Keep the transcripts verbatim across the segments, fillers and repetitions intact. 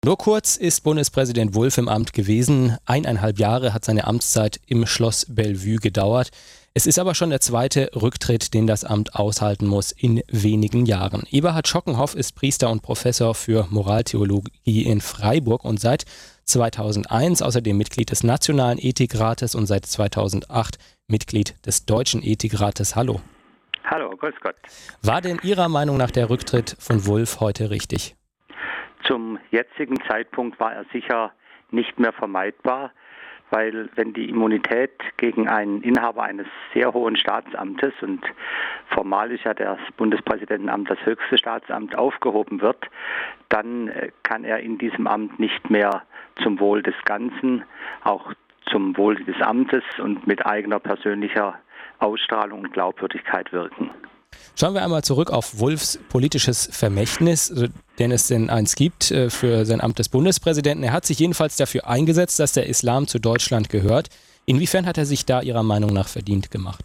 Nur kurz ist Bundespräsident Wulff im Amt gewesen. Eineinhalb Jahre hat seine Amtszeit im Schloss Bellevue gedauert. Es ist aber schon der zweite Rücktritt, den das Amt aushalten muss in wenigen Jahren. Eberhard Schockenhoff ist Priester und Professor für Moraltheologie in Freiburg und seit zweitausendeins außerdem Mitglied des Nationalen Ethikrates und seit zweitausendacht Mitglied des Deutschen Ethikrates. Hallo. Hallo, grüß Gott. War denn Ihrer Meinung nach der Rücktritt von Wulff heute richtig? Zum jetzigen Zeitpunkt war er sicher nicht mehr vermeidbar, weil wenn die Immunität gegen einen Inhaber eines sehr hohen Staatsamtes, und formal ist ja das Bundespräsidentenamt das höchste Staatsamt, aufgehoben wird, dann kann er in diesem Amt nicht mehr zum Wohl des Ganzen, auch zum Wohl des Amtes und mit eigener persönlicher Ausstrahlung und Glaubwürdigkeit wirken. Schauen wir einmal zurück auf Wulffs politisches Vermächtnis, denn es denn eins gibt für sein Amt des Bundespräsidenten. Er hat sich jedenfalls dafür eingesetzt, dass der Islam zu Deutschland gehört. Inwiefern hat er sich da Ihrer Meinung nach verdient gemacht?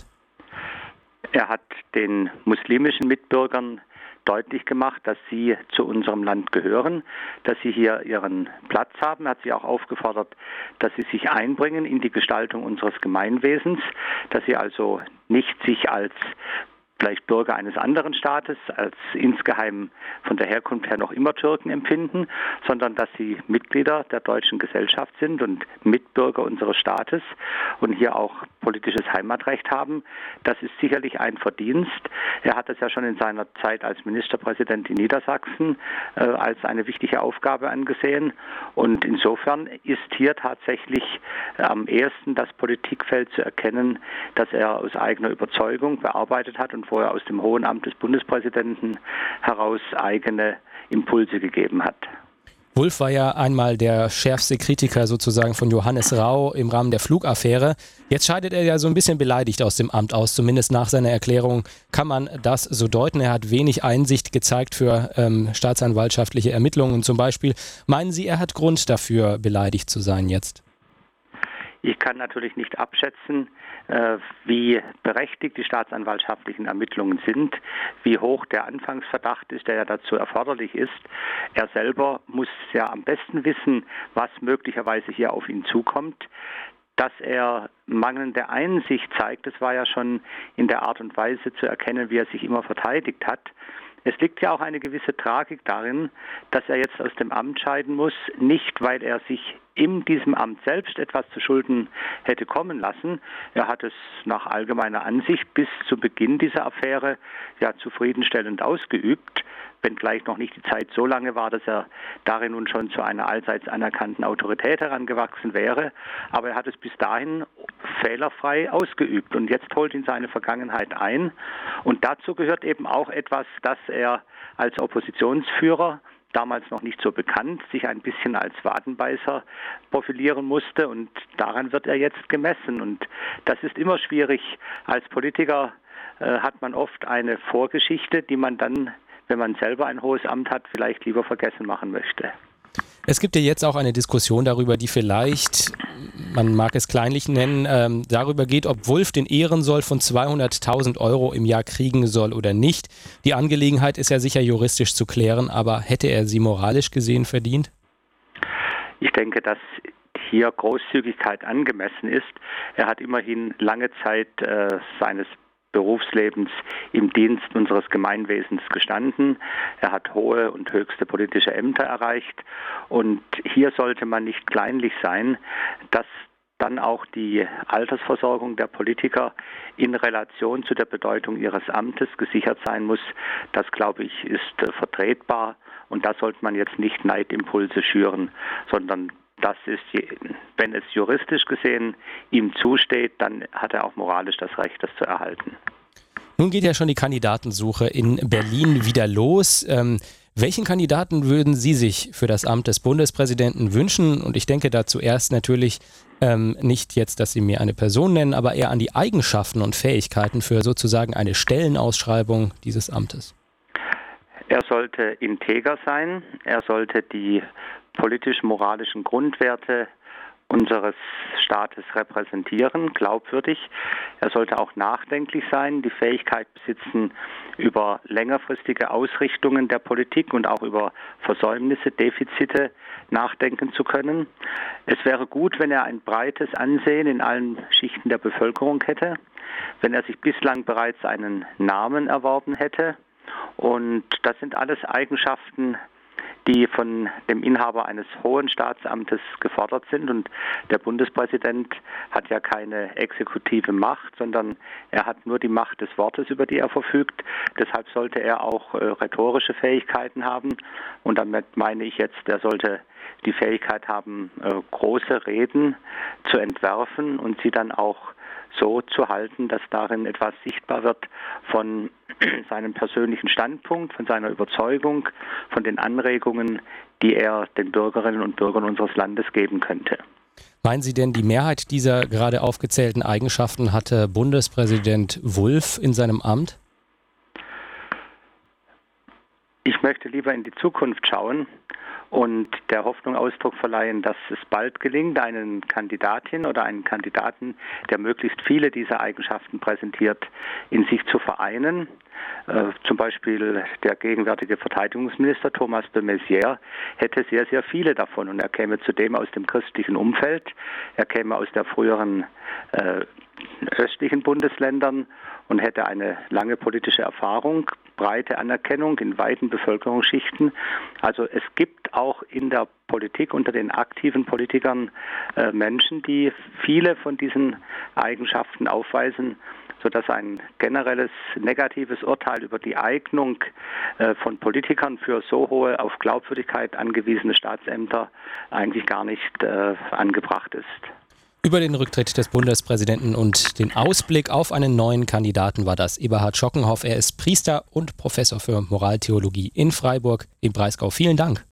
Er hat den muslimischen Mitbürgern deutlich gemacht, dass sie zu unserem Land gehören, dass sie hier ihren Platz haben. Er hat sie auch aufgefordert, dass sie sich einbringen in die Gestaltung unseres Gemeinwesens, dass sie also nicht sich als vielleicht Bürger eines anderen Staates, als insgeheim von der Herkunft her noch immer Türken empfinden, sondern dass sie Mitglieder der deutschen Gesellschaft sind und Mitbürger unseres Staates und hier auch politisches Heimatrecht haben. Das ist sicherlich ein Verdienst. Er hat es ja schon in seiner Zeit als Ministerpräsident in Niedersachsen äh, als eine wichtige Aufgabe angesehen. Und insofern ist hier tatsächlich äh, am ehesten das Politikfeld zu erkennen, das er aus eigener Überzeugung bearbeitet hat und wo er aus dem hohen Amt des Bundespräsidenten heraus eigene Impulse gegeben hat. Wulff war ja einmal der schärfste Kritiker sozusagen von Johannes Rau im Rahmen der Flugaffäre. Jetzt scheidet er ja so ein bisschen beleidigt aus dem Amt aus. Zumindest nach seiner Erklärung kann man das so deuten. Er hat wenig Einsicht gezeigt für ähm, staatsanwaltschaftliche Ermittlungen zum Beispiel. Meinen Sie, er hat Grund dafür, beleidigt zu sein jetzt? Ich kann natürlich nicht abschätzen, wie berechtigt die staatsanwaltschaftlichen Ermittlungen sind, wie hoch der Anfangsverdacht ist, der ja dazu erforderlich ist. Er selber muss ja am besten wissen, was möglicherweise hier auf ihn zukommt. Dass er mangelnde Einsicht zeigt, das war ja schon in der Art und Weise zu erkennen, wie er sich immer verteidigt hat. Es liegt ja auch eine gewisse Tragik darin, dass er jetzt aus dem Amt scheiden muss, nicht weil er sich in diesem Amt selbst etwas zu Schulden hätte kommen lassen. Er hat es nach allgemeiner Ansicht bis zu Beginn dieser Affäre ja zufriedenstellend ausgeübt, wenngleich noch nicht die Zeit so lange war, dass er darin nun schon zu einer allseits anerkannten Autorität herangewachsen wäre. Aber er hat es bis dahin fehlerfrei ausgeübt und jetzt holt ihn seine Vergangenheit ein. Und dazu gehört eben auch etwas, dass er als Oppositionsführer, damals noch nicht so bekannt, sich ein bisschen als Wadenbeißer profilieren musste und daran wird er jetzt gemessen. Und das ist immer schwierig. Als Politiker äh, hat man oft eine Vorgeschichte, die man dann, wenn man selber ein hohes Amt hat, vielleicht lieber vergessen machen möchte. Es gibt ja jetzt auch eine Diskussion darüber, die vielleicht, man mag es kleinlich nennen, ähm, darüber geht, ob Wulff den Ehrensoll von zweihunderttausend Euro im Jahr kriegen soll oder nicht. Die Angelegenheit ist ja sicher juristisch zu klären, aber hätte er sie moralisch gesehen verdient? Ich denke, dass hier Großzügigkeit angemessen ist. Er hat immerhin lange Zeit äh, seines Berufslebens im Dienst unseres Gemeinwesens gestanden. Er hat hohe und höchste politische Ämter erreicht. Und hier sollte man nicht kleinlich sein, dass dann auch die Altersversorgung der Politiker in Relation zu der Bedeutung ihres Amtes gesichert sein muss. Das, glaube ich, ist äh, vertretbar. Und da sollte man jetzt nicht Neidimpulse schüren, sondern das ist, wenn es juristisch gesehen ihm zusteht, dann hat er auch moralisch das Recht, das zu erhalten. Nun geht ja schon die Kandidatensuche in Berlin wieder los. Ähm, welchen Kandidaten würden Sie sich für das Amt des Bundespräsidenten wünschen? Und ich denke da zuerst natürlich ähm, nicht jetzt, dass Sie mir eine Person nennen, aber eher an die Eigenschaften und Fähigkeiten für sozusagen eine Stellenausschreibung dieses Amtes. Er sollte integer sein, er sollte die politisch-moralischen Grundwerte unseres Staates repräsentieren, glaubwürdig. Er sollte auch nachdenklich sein, die Fähigkeit besitzen, über längerfristige Ausrichtungen der Politik und auch über Versäumnisse, Defizite nachdenken zu können. Es wäre gut, wenn er ein breites Ansehen in allen Schichten der Bevölkerung hätte, wenn er sich bislang bereits einen Namen erworben hätte. Und das sind alles Eigenschaften, die von dem Inhaber eines hohen Staatsamtes gefordert sind. Und der Bundespräsident hat ja keine exekutive Macht, sondern er hat nur die Macht des Wortes, über die er verfügt. Deshalb sollte er auch äh, rhetorische Fähigkeiten haben. Und damit meine ich jetzt, er sollte die Fähigkeit haben, äh, große Reden zu entwerfen und sie dann auch so zu halten, dass darin etwas sichtbar wird von seinem persönlichen Standpunkt, von seiner Überzeugung, von den Anregungen, die er den Bürgerinnen und Bürgern unseres Landes geben könnte. Meinen Sie denn, die Mehrheit dieser gerade aufgezählten Eigenschaften hatte Bundespräsident Wulff in seinem Amt? Ich möchte lieber in die Zukunft schauen und der Hoffnung Ausdruck verleihen, dass es bald gelingt, einen Kandidatin oder einen Kandidaten, der möglichst viele dieser Eigenschaften präsentiert, in sich zu vereinen. Äh, zum Beispiel der gegenwärtige Verteidigungsminister Thomas de Maizière hätte sehr, sehr viele davon und er käme zudem aus dem christlichen Umfeld, er käme aus der früheren äh, östlichen Bundesländern und hätte eine lange politische Erfahrung, breite Anerkennung in weiten Bevölkerungsschichten. Also es gibt auch in der Politik unter den aktiven Politikern äh, Menschen, die viele von diesen Eigenschaften aufweisen, sodass ein generelles negatives Urteil über die Eignung äh, von Politikern für so hohe, auf Glaubwürdigkeit angewiesene Staatsämter eigentlich gar nicht äh, angebracht ist. Über den Rücktritt des Bundespräsidenten und den Ausblick auf einen neuen Kandidaten war das Eberhard Schockenhoff. Er ist Priester und Professor für Moraltheologie in Freiburg im Breisgau. Vielen Dank.